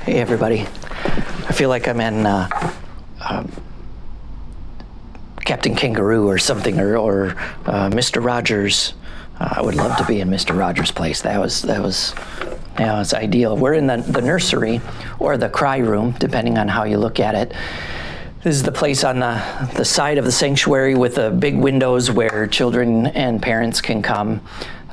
Hey everybody. I feel like I'm in Captain Kangaroo or something, or Mr. Rogers. I would love to be in Mr. Rogers' place. That was it's ideal. We're in the nursery or the cry room, depending on how you look at it. This is the place on the side of the sanctuary with the big windows where children and parents can come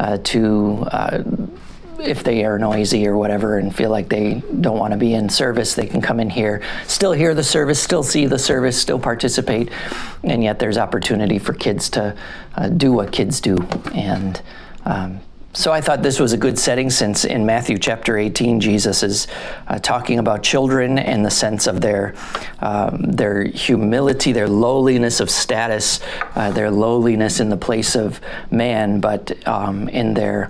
if they are noisy or whatever and feel like they don't want to be in service, they can come in here, still hear the service, still see the service, still participate, and yet there's opportunity for kids to do what kids do. And so I thought this was a good setting, since in Matthew chapter 18, Jesus is talking about children in the sense of their humility, their lowliness of status, their lowliness in the place of man, but in their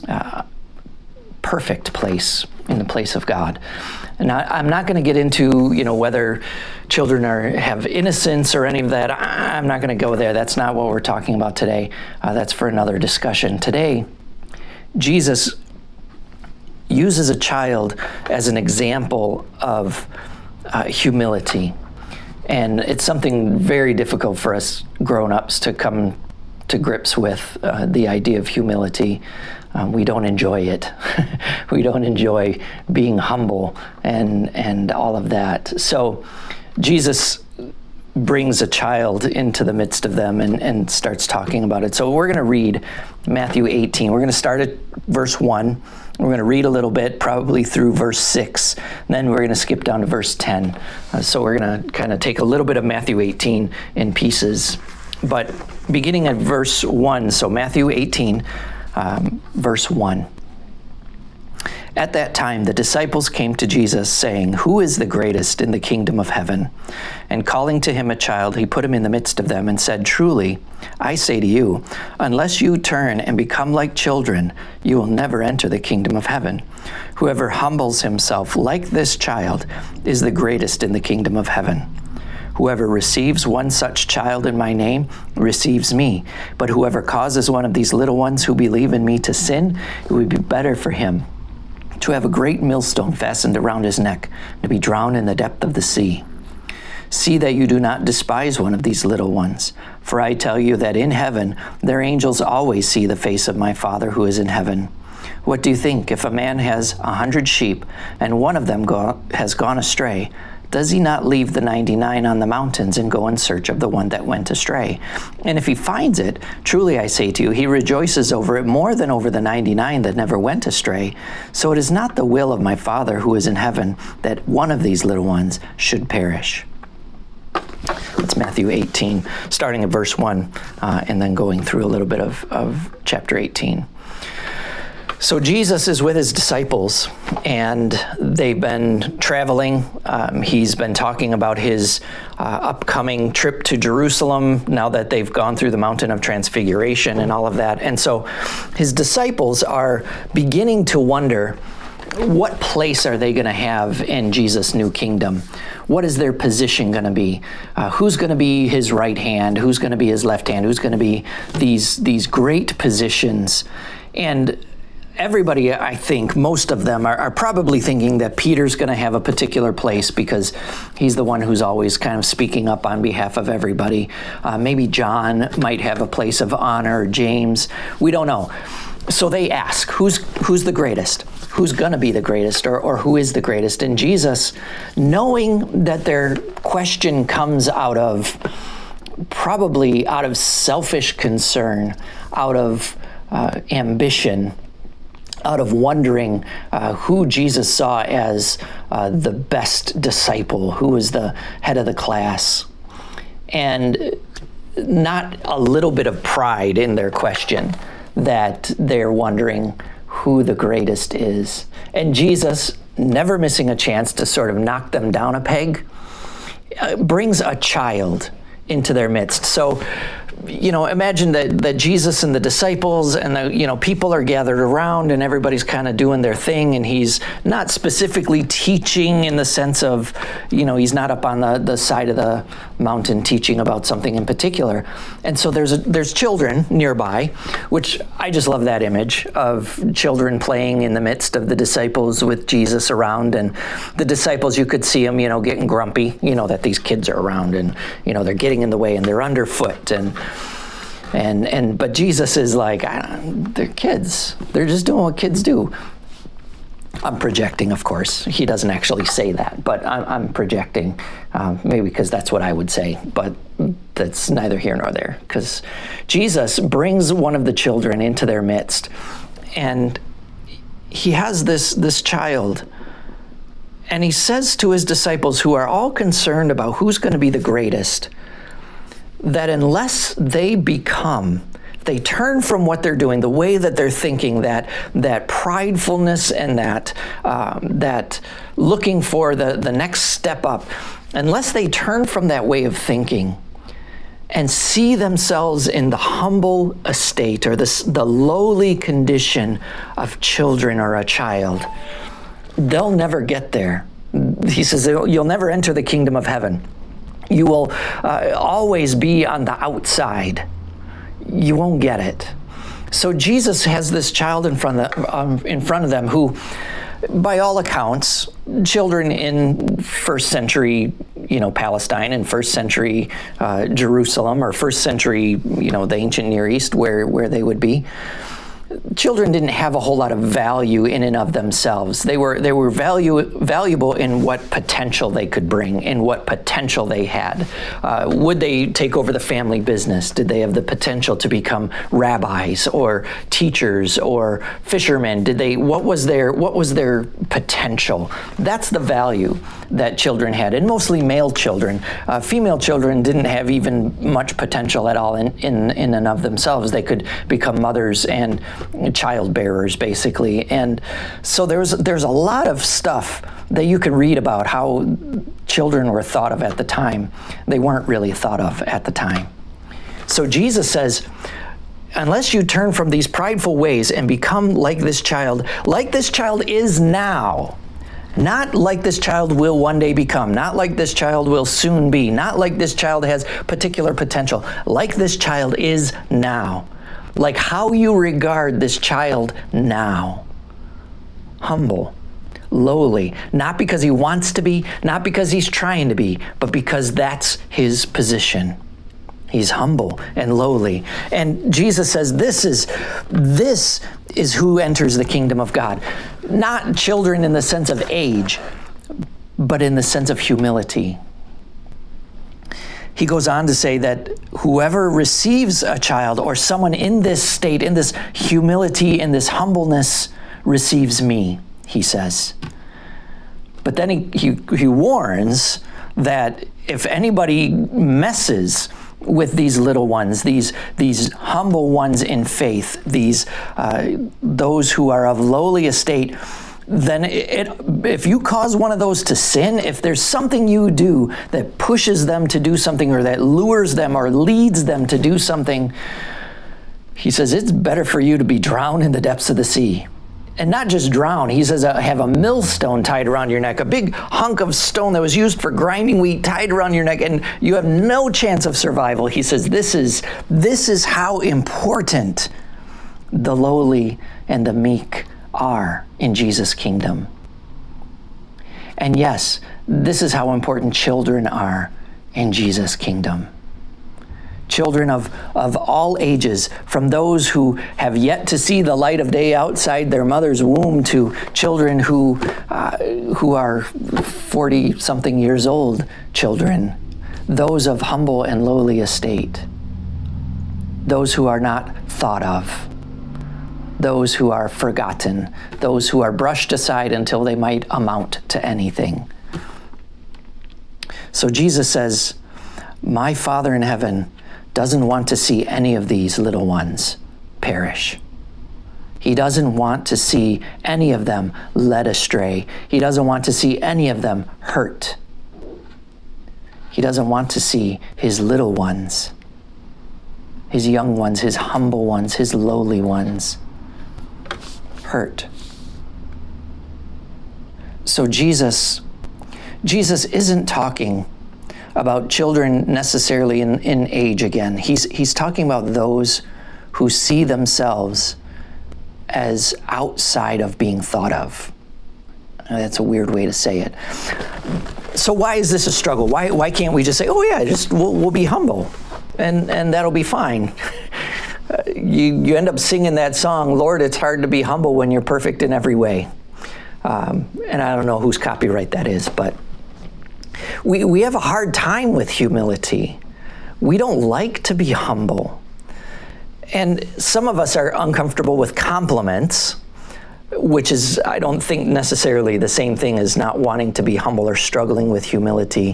perfect place, in the place of God. And I'm not going to get into, whether children have innocence or any of that. I'm not going to go there. That's not what we're talking about today. That's for another discussion. Today, Jesus uses a child as an example of humility. And it's something very difficult for us grown-ups to come to grips with, the idea of humility. We don't enjoy it. We don't enjoy being humble and all of that. So Jesus brings a child into the midst of them and starts talking about it. So we're going to read Matthew 18. We're going to start at verse 1. We're going to read a little bit, probably through verse 6. Then we're going to skip down to verse 10. So we're going to kind of take a little bit of Matthew 18 in pieces. But beginning at verse 1, so Matthew 18, verse 1. At that time, the disciples came to Jesus, saying, "Who is the greatest in the kingdom of heaven?" And calling to him a child, he put him in the midst of them and said, "Truly, I say to you, unless you turn and become like children, you will never enter the kingdom of heaven. Whoever humbles himself like this child is the greatest in the kingdom of heaven. Whoever receives one such child in my name receives me. But whoever causes one of these little ones who believe in me to sin, it would be better for him to have a great millstone fastened around his neck, to be drowned in the depth of the sea. See that you do not despise one of these little ones. For I tell you that in heaven their angels always see the face of my Father who is in heaven. What do you think? If a man has 100 sheep, and one of them has gone astray, does he not leave the 99 on the mountains and go in search of the one that went astray? And if he finds it, truly I say to you, he rejoices over it more than over the 99 that never went astray. So it is not the will of my Father who is in heaven that one of these little ones should perish." It's Matthew 18, starting at verse 1, and then going through a little bit of chapter 18. So Jesus is with his disciples, and they've been traveling. He's been talking about his upcoming trip to Jerusalem now that they've gone through the Mountain of Transfiguration and all of that. And so his disciples are beginning to wonder, what place are they going to have in Jesus' new kingdom? What is their position going to be? Who's going to be his right hand? Who's going to be his left hand? Who's going to be these great positions? And everybody, I think, most of them are probably thinking that Peter's going to have a particular place because he's the one who's always kind of speaking up on behalf of everybody. Maybe John might have a place of honor, or James. We don't know. So they ask, who's the greatest? Who's going to be the greatest, or who is the greatest? And Jesus, knowing that their question comes probably out of selfish concern, out of ambition, out of wondering who Jesus saw as the best disciple, who was the head of the class, and not a little bit of pride in their question that they're wondering who the greatest is. And Jesus, never missing a chance to sort of knock them down a peg, brings a child into their midst. So imagine that Jesus and the disciples and the people are gathered around and everybody's kind of doing their thing, and he's not specifically teaching in the sense of, he's not up on the side of the mountain teaching about something in particular. And so there's children nearby, which I just love that image of children playing in the midst of the disciples with Jesus around, and the disciples, you could see them, getting grumpy, that these kids are around, and they're getting in the way and they're underfoot, but Jesus is like, they're kids. They're just doing what kids do. I'm projecting, of course. He doesn't actually say that, but I'm projecting, maybe because that's what I would say, but that's neither here nor there, because Jesus brings one of the children into their midst, and he has this child, and he says to his disciples, who are all concerned about who's going to be the greatest, that unless they turn from what they're doing, the way that they're thinking, that pridefulness and that looking for the next step up, unless they turn from that way of thinking and see themselves in the humble estate or the lowly condition of children or a child, they'll never get there. He says, you'll never enter the kingdom of heaven. You will always be on the outside. You won't get it. So Jesus has this child in front of them who, by all accounts, children in first century, Palestine and first century Jerusalem, or first century, the ancient Near East, where they would be. Children didn't have a whole lot of value in and of themselves. They were valuable in what potential they could bring, in what potential they had. Would they take over the family business? Did they have the potential to become rabbis or teachers or fishermen? What was their potential? That's the value that children had, and mostly male children. Female children didn't have even much potential at all in and of themselves. They could become mothers and child bearers, basically. And so there's a lot of stuff that you can read about how children were thought of at the time. They weren't really thought of at the time. So Jesus says, unless you turn from these prideful ways and become like this child is now, not like this child will one day become, not like this child will soon be, not like this child has particular potential, like this child is now. Like how you regard this child now. Humble, lowly, not because he wants to be, not because he's trying to be, but because that's his position. He's humble and lowly. And Jesus says this is who enters the kingdom of God. Not children in the sense of age, but in the sense of humility. He goes on to say that whoever receives a child or someone in this state, in this humility, in this humbleness, receives me, he says. But then he warns that if anybody messes with these little ones, these humble ones in faith, those who are of lowly estate, then if you cause one of those to sin, if there's something you do that pushes them to do something or that lures them or leads them to do something, he says it's better for you to be drowned in the depths of the sea. And not just drown, he says have a millstone tied around your neck, a big hunk of stone that was used for grinding wheat tied around your neck, and you have no chance of survival. He says this is how important the lowly and the meek are in Jesus' kingdom. And yes, this is how important children are in Jesus' kingdom. Children of all ages, from those who have yet to see the light of day outside their mother's womb to children who are 40-something years old children, those of humble and lowly estate, those who are not thought of, those who are forgotten, those who are brushed aside until they might amount to anything. So Jesus says, my Father in heaven doesn't want to see any of these little ones perish. He doesn't want to see any of them led astray. He doesn't want to see any of them hurt. He doesn't want to see his little ones his young ones, his humble ones, his lowly ones hurt. So Jesus isn't talking about children necessarily in age again. He's talking about those who see themselves as outside of being thought of. That's a weird way to say it. So why is this a struggle? Why can't we just say, oh yeah, we'll be humble and that'll be fine? You end up singing that song, Lord, it's hard to be humble when you're perfect in every way. And I don't know whose copyright that is, but we have a hard time with humility. We don't like to be humble. And some of us are uncomfortable with compliments, which is, I don't think, necessarily the same thing as not wanting to be humble or struggling with humility.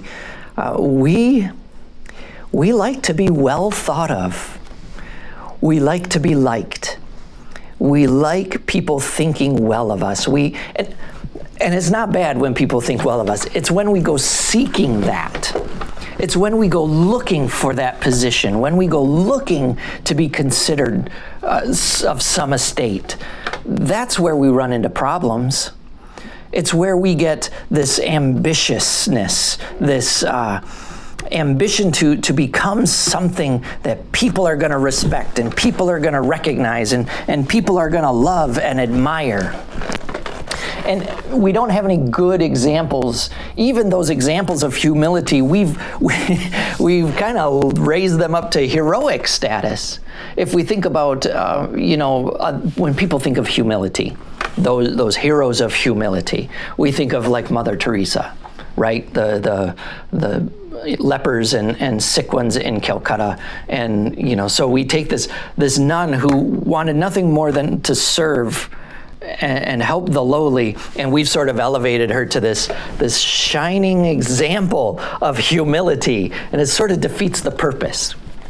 We like to be well thought of. We like to be liked. We like people thinking well of us. And it's not bad when people think well of us. It's when we go seeking that. It's when we go looking for that position, when we go looking to be considered of some estate. That's where we run into problems. It's where we get this ambitiousness, this ambition to become something that people are going to respect and people are going to recognize and people are going to love and admire. And we don't have any good examples. Even those examples of humility, we've kind of raised them up to heroic status. If we think about, when people think of humility, those heroes of humility, we think of like Mother Teresa, right? The lepers and sick ones in Calcutta, and so we take this nun who wanted nothing more than to serve and help the lowly, and we've sort of elevated her to this shining example of humility, and it sort of defeats the purpose.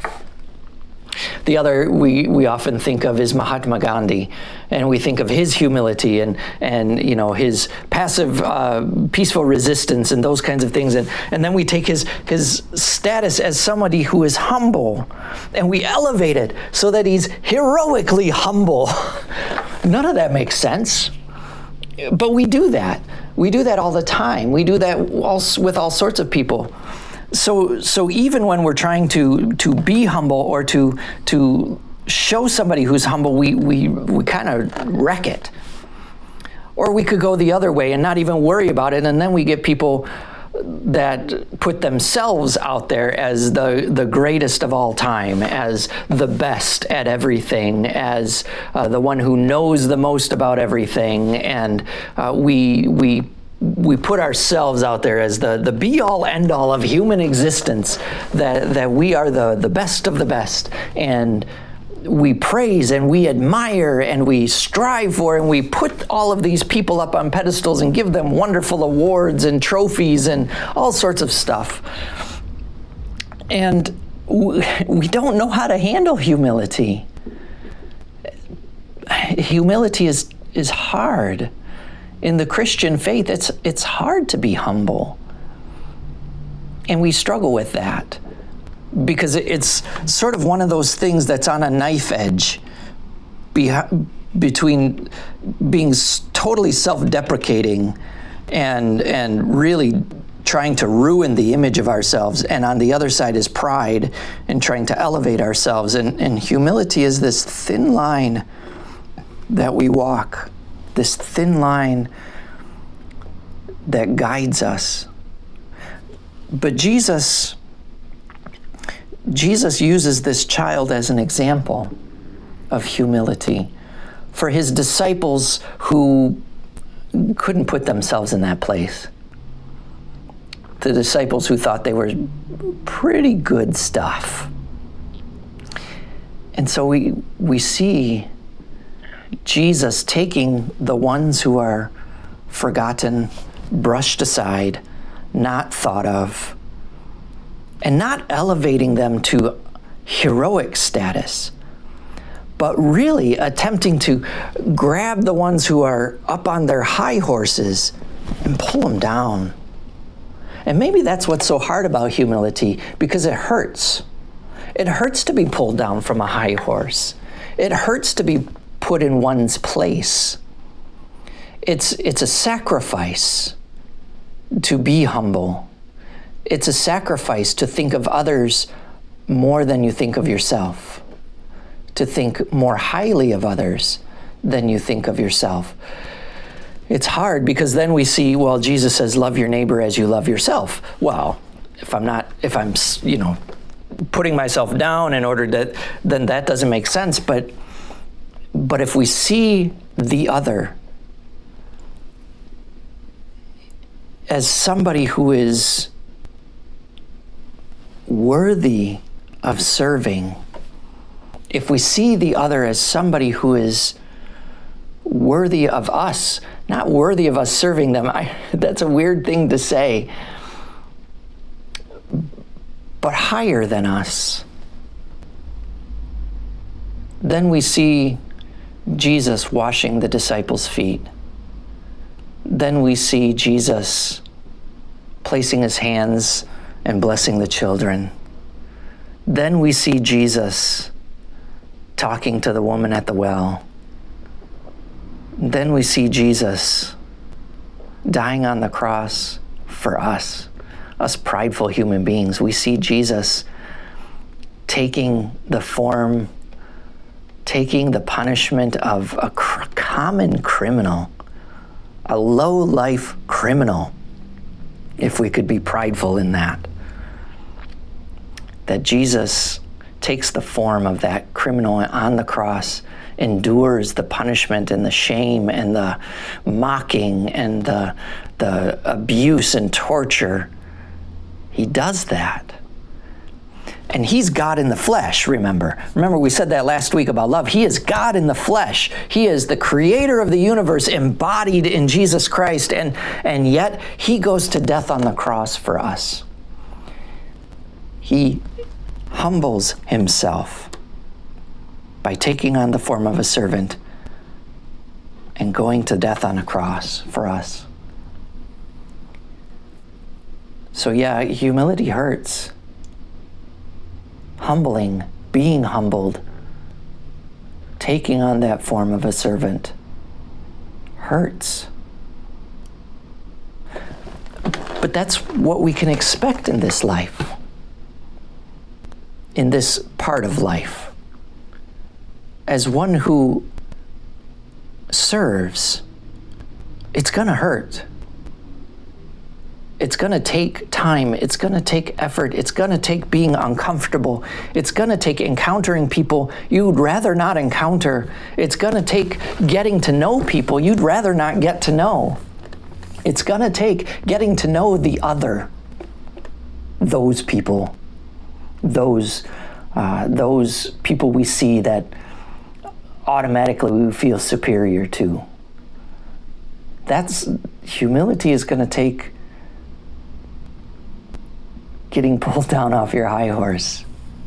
The other we often think of is Mahatma Gandhi, and we think of his humility and his passive peaceful resistance and those kinds of things, and then we take his status as somebody who is humble and we elevate it so that he's heroically humble. None of that makes sense, but we do that. We do that all the time. We do that with all sorts of people. So even when we're trying to be humble or to show somebody who's humble, we kind of wreck it. Or we could go the other way and not even worry about it, and then we get people that put themselves out there as the greatest of all time, as the best at everything, as the one who knows the most about everything, and we put ourselves out there as the be-all, end-all of human existence, that we are the best of the best, and we praise and we admire and we strive for, and we put all of these people up on pedestals and give them wonderful awards and trophies and all sorts of stuff. And we don't know how to handle humility. Humility is hard. In the Christian faith, it's hard to be humble. And we struggle with that because it's sort of one of those things that's on a knife edge between being totally self-deprecating and really trying to ruin the image of ourselves. And on the other side is pride and trying to elevate ourselves. And humility is this thin line that we walk. This thin line that guides us. But Jesus uses this child as an example of humility for his disciples who couldn't put themselves in that place. The disciples who thought they were pretty good stuff. And so we see Jesus taking the ones who are forgotten, brushed aside, not thought of, and not elevating them to heroic status, but really attempting to grab the ones who are up on their high horses and pull them down. And maybe that's what's so hard about humility, because it hurts. It hurts to be pulled down from a high horse. It hurts to be put in one's place. It's a sacrifice to be humble. It's a sacrifice to think of others more than you think of yourself, to think more highly of others than you think of yourself. It's hard because then we see, well, Jesus says, love your neighbor as you love yourself. Well, if I'm putting myself down in order to, then that doesn't make sense. But if we see the other as somebody who is worthy of serving, if we see the other as somebody who is worthy of us, not worthy of us serving them, that's a weird thing to say, but higher than us, then we see Jesus washing the disciples' feet. Then we see Jesus placing his hands and blessing the children. Then we see Jesus talking to the woman at the well. Then we see Jesus dying on the cross for us prideful human beings. We see Jesus taking the punishment of a common criminal, a low-life criminal, if we could be prideful in that. That Jesus takes the form of that criminal on the cross, endures the punishment and the shame and the mocking and the abuse and torture. He does that. And he's God in the flesh, remember. Remember, we said that last week about love. He is God in the flesh. He is the creator of the universe embodied in Jesus Christ, and yet he goes to death on the cross for us. He humbles himself by taking on the form of a servant and going to death on a cross for us. So yeah, humility hurts. Humbling, being humbled, taking on that form of a servant hurts. But that's what we can expect in this life, in this part of life. As one who serves, it's going to hurt. It's going to take time. It's going to take effort. It's going to take being uncomfortable. It's going to take encountering people you'd rather not encounter. It's going to take getting to know people you'd rather not get to know. It's going to take getting to know the other, those people, those people we see that automatically we feel superior to. Humility is going to take getting pulled down off your high horse.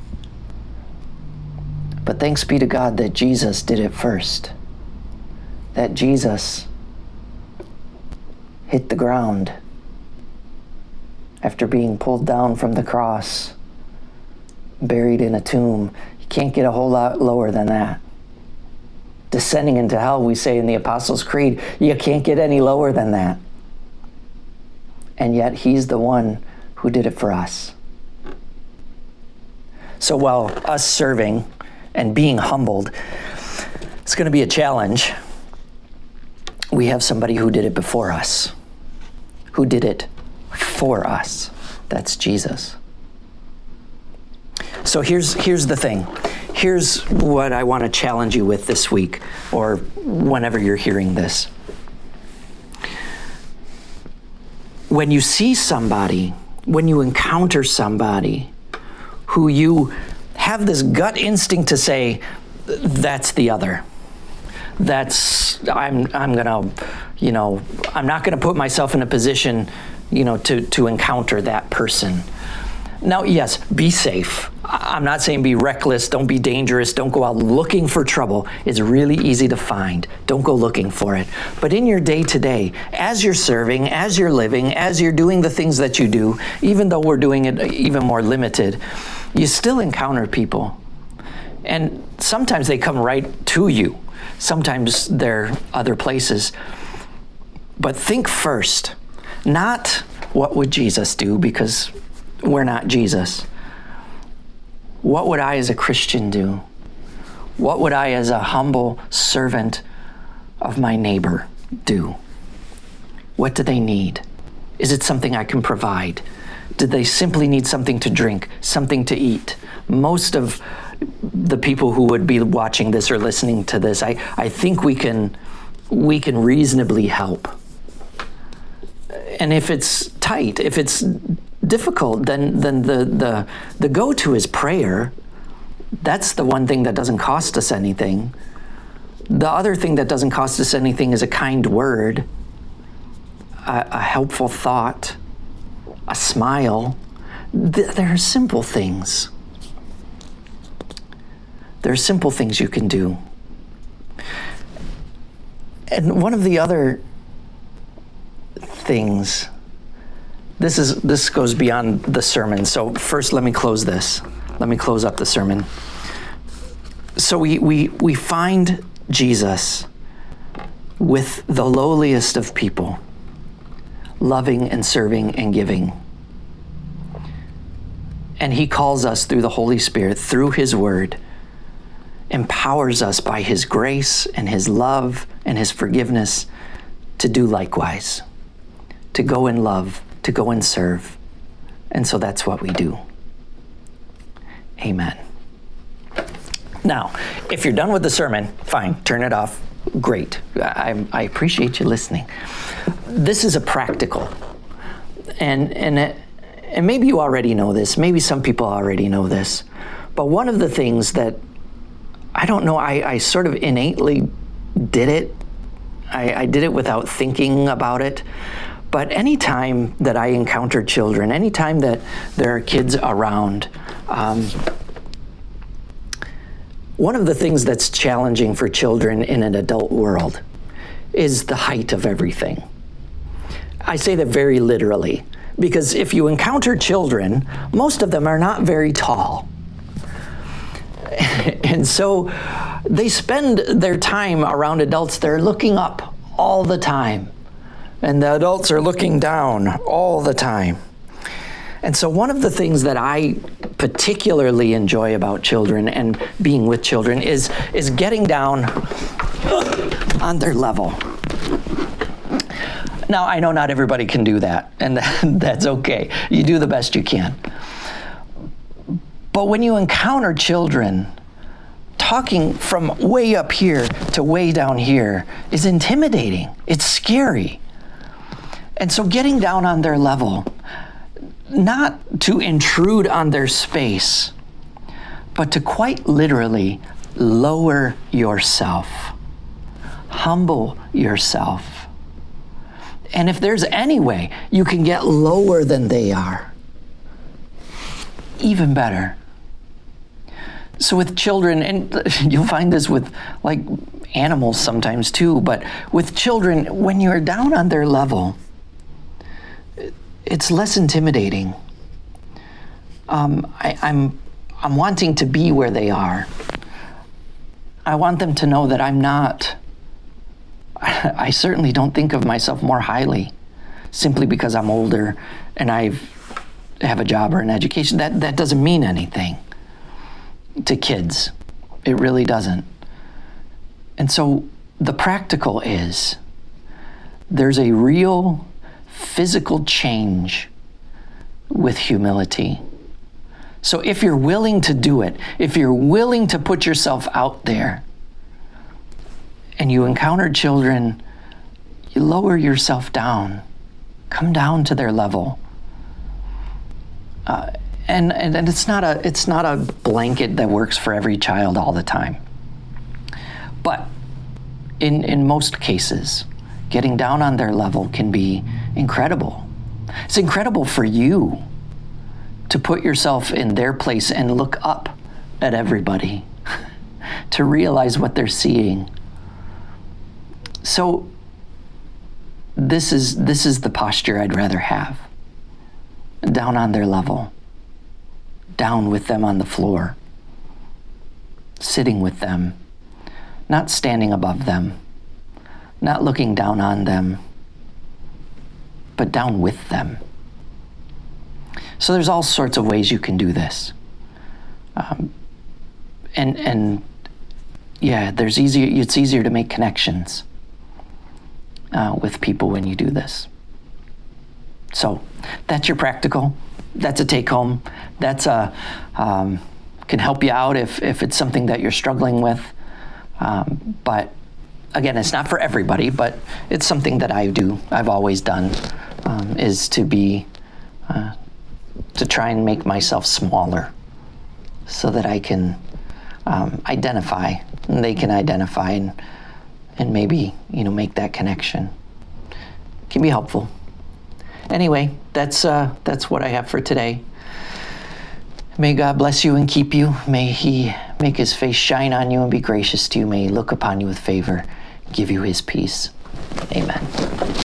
But thanks be to God that Jesus did it first. That Jesus hit the ground after being pulled down from the cross, buried in a tomb. You can't get a whole lot lower than that. Descending into hell, we say in the Apostles' Creed, you can't get any lower than that. And yet he's the one who did it for us. So while us serving and being humbled, it's going to be a challenge, we have somebody who did it before us, who did it for us. That's Jesus. So here's the thing. Here's what I want to challenge you with this week, or whenever you're hearing this. When you see somebody, when you encounter somebody who you have this gut instinct to say, that's the other. I'm not gonna put myself in a position, to encounter that person. Now, yes, be safe. I'm not saying be reckless, don't be dangerous, don't go out looking for trouble. It's really easy to find. Don't go looking for it. But in your day-to-day, as you're serving, as you're living, as you're doing the things that you do, even though we're doing it even more limited, You still encounter people. And sometimes they come right to you. Sometimes they're other places. But think first, not what would Jesus do, because we're not Jesus. What would I as a Christian do? What would I as a humble servant of my neighbor do? What do they need? Is it something I can provide? Do they simply need something to drink, something to eat? Most of the people who would be watching this or listening to this, I think we can reasonably help. And if it's tight, if it's difficult, then the go-to is prayer. That's the one thing that doesn't cost us anything. The other thing that doesn't cost us anything is a kind word, a helpful thought, a smile. There are simple things. There are simple things you can do. And one of the other things, this goes beyond the sermon. So first, let me close this. Let me close up the sermon. So we find Jesus with the lowliest of people, loving and serving and giving. And he calls us through the Holy Spirit, through his word, empowers us by his grace and his love and his forgiveness to do likewise, to go and love, to go and serve. And so that's what we do. Amen. Now, if you're done with the sermon, fine, turn it off. Great. I appreciate you listening. This is a practical. And maybe you already know this. Maybe some people already know this. But one of the things that, I don't know, I sort of innately did it. I did it without thinking about it. But anytime that I encounter children, anytime that there are kids around, one of the things that's challenging for children in an adult world is the height of everything. I say that very literally, because if you encounter children, most of them are not very tall. And so they spend their time around adults. They're looking up all the time, and the adults are looking down all the time. And so one of the things that I particularly enjoy about children and being with children is getting down on their level. Now, I know not everybody can do that, and that's okay. You do the best you can. But when you encounter children, talking from way up here to way down here is intimidating. It's scary. And so getting down on their level, not to intrude on their space, but to quite literally lower yourself, humble yourself. And if there's any way you can get lower than they are, even better. So with children, and you'll find this with like animals sometimes too, but with children, when you're down on their level, it's less intimidating. I'm wanting to be where they are. I want them to know that I'm not, I certainly don't think of myself more highly simply because I'm older and I have a job or an education. That doesn't mean anything to kids. It really doesn't. And so the practical is there's a real physical change with humility. So if you're willing to do it, if you're willing to put yourself out there and you encounter children, you lower yourself down, come down to their level. And it's not a blanket that works for every child all the time. But in most cases, getting down on their level can be incredible. It's incredible for you to put yourself in their place and look up at everybody, to realize what they're seeing. So this is the posture I'd rather have, down on their level. down with them on the floor, sitting with them, not standing above them, not looking down on them, but down with them. So there's all sorts of ways you can do this. And yeah, it's easier to make connections with people when you do this. So that's your practical. That's a take home. That's can help you out if it's something that you're struggling with. But again, it's not for everybody, but it's something that I do. I've always done, is to try and make myself smaller so that I can identify, and they can identify, and maybe, make that connection. It can be helpful. Anyway, that's what I have for today. May God bless you and keep you. May He make His face shine on you and be gracious to you. May He look upon you with favor, give you His peace. Amen.